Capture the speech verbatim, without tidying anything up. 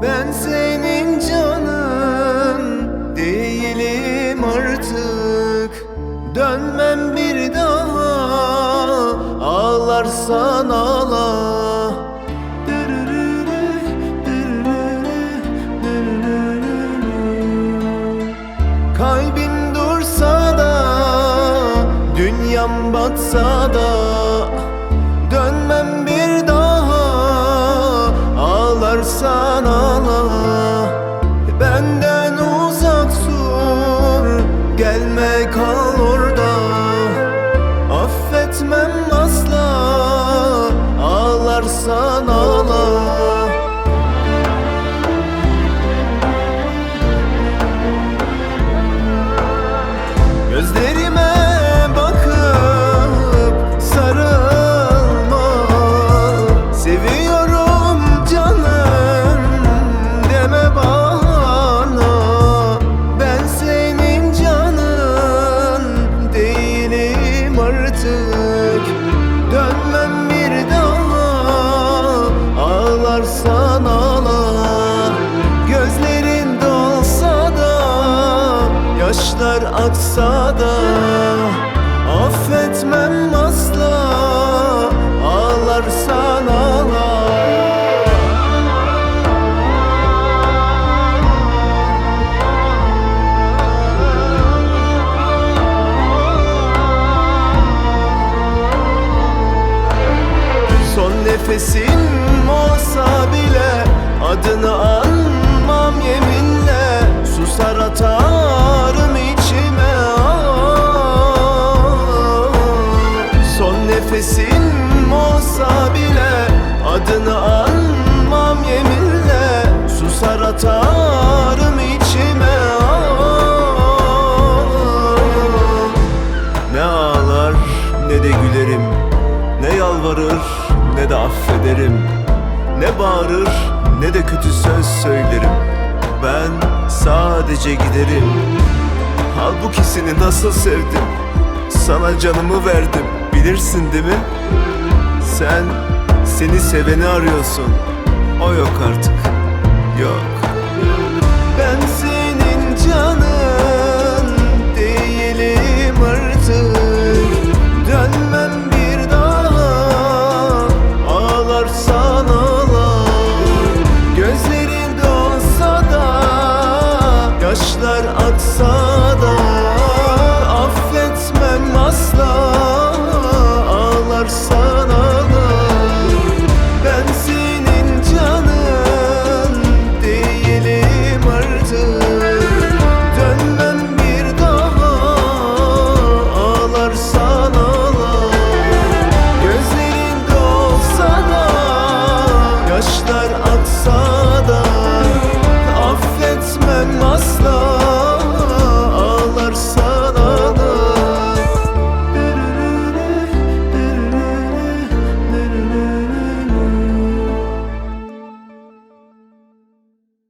Ben senin canın değilim artık. Dönmem bir daha, ağlarsan ağla. Kalbim dursa da, dünyam batsa da, dönmem bir daha, ağlarsan ağla. Benden uzak dur, gelme kal orada. Affetmem asla, ağlarsan ağla. Gözlerime bakıp sarılma, seviyorum canım deme bana. Ben senin canın değilim artık. Dönmem bir daha, ağlarsan ağla. Gözlerin dolsa da, yaşlar aksa da, affetmem asla, ağlarsan ağla. Son nefesim olsa bile adını anmam yeminle. Susar atarım içime, ah. Son nefesim olsa bile adını anmam yeminle. Susar atarım içime, ah. Ne ağlar ne de gülerim, ne yalvarır ne de affederim, ne bağırır ne de kötü söz söylerim. Ben sadece giderim. Halbuki seni nasıl sevdim, sana canımı verdim, bilirsin değil mi? Sen seni seveni arıyorsun, o yok artık, yok. Ben senin canın